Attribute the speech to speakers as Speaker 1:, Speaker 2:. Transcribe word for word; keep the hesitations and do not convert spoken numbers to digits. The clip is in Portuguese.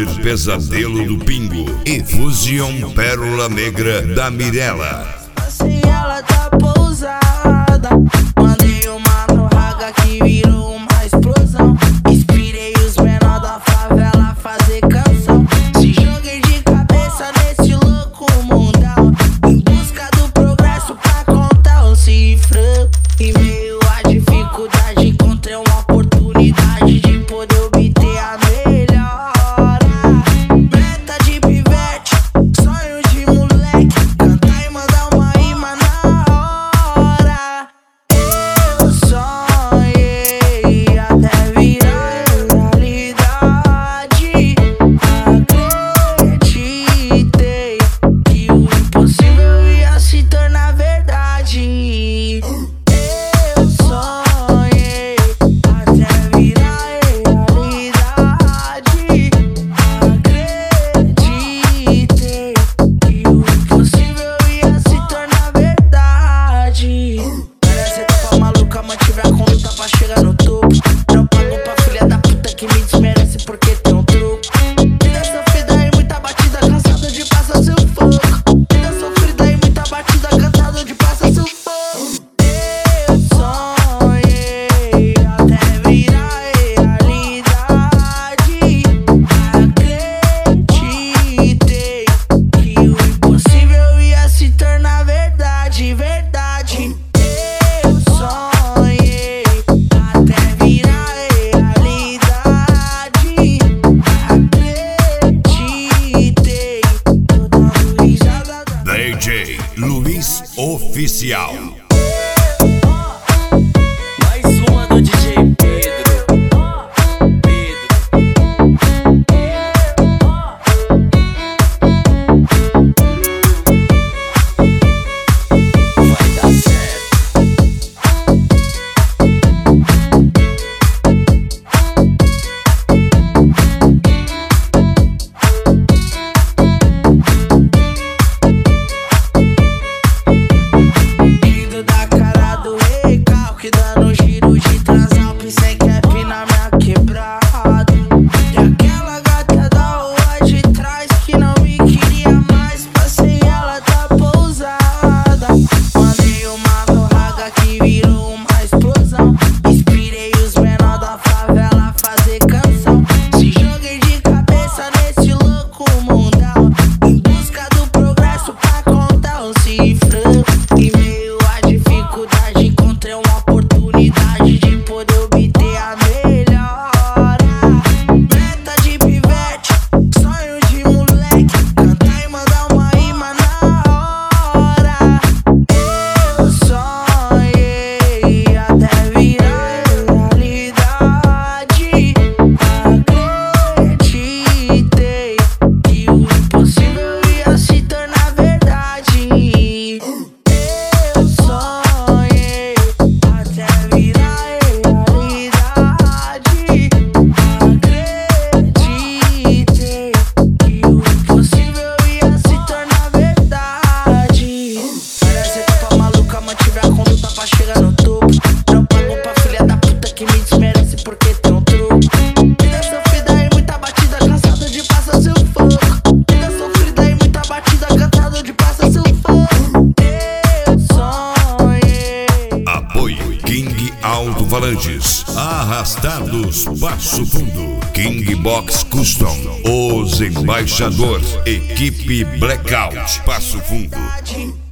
Speaker 1: Pesadelo do Pingo e Fusion Pérola Negra da Mirella.
Speaker 2: Passei, ela tá pousada. Mandei uma no raga que virou uma explosão. Inspirei os menor da favela a fazer canção. Se joguei de cabeça nesse louco mundão, em busca do progresso pra contar o cifrão. E meio a dificuldade encontrei uma oportunidade de poder obter a melhora. Meta de pivete, sonho de moleque, cantar e mandar uma rima na hora. Eu sonhei até virar realidade. Acreditei que o impossível ia se tornar verdade. Eu sonhei até virar realidade. Acreditei que o impossível ia se tornar verdade. Parece que tá maluca, mantive a conduta pra chegar no topo. Não pago pra filha da puta que me desmerece porque tem um truco. Vida sofrida e muita batida, cansado de passar seu fogo. Vida sofrida e muita batida, cansado de passar seu fogo. Eu sonhei até virar realidade. Acreditei que o impossível ia se tornar verdade, verdade. Eu sonhei até virar realidade. Acreditei, tô dando risada da
Speaker 1: D J Luiz Oficial.
Speaker 3: Mais uma do D J Pedro. Pedro. Vai dar certo.
Speaker 2: Indo da cara do recalque, dando giro de transalp sem cap na minha quebrada. E aquela gata da rua de trás que não me queria mais, passei, ela tá pousada. Mandei uma no raga que virou uma explosão. Inspirei os menor da favela a fazer canção. Se joguei de cabeça nesse louco mundão, em busca do progresso pra contar o cifrão. E meio a dificuldade encontrei uma oportunidade de poder obter a melhora. Meta de pivete, sonho de moleque, cantar e mandar uma rima na hora. Eu sonhei até virar realidade. Acreditei que o impossível ia se tornar verdade. Eu sonhei até virar realidade. Acreditei que o impossível ia se tornar verdade. Parece que tá maluca, mantive a conduta pra chegar no topo. Não pago pra filha da puta que me desmerece porque tem um truco. Vida sofrida e muita batida, cansado de passar seu fogo. Vida sofrida e muita batida, cansado de passar seu fogo. Eu sonhei.
Speaker 1: Apoio King Alto-Falantes, Arrastados Passo Fundo, King Box Custom, Os Embaixador, Equipe Blackout Passo Fundo.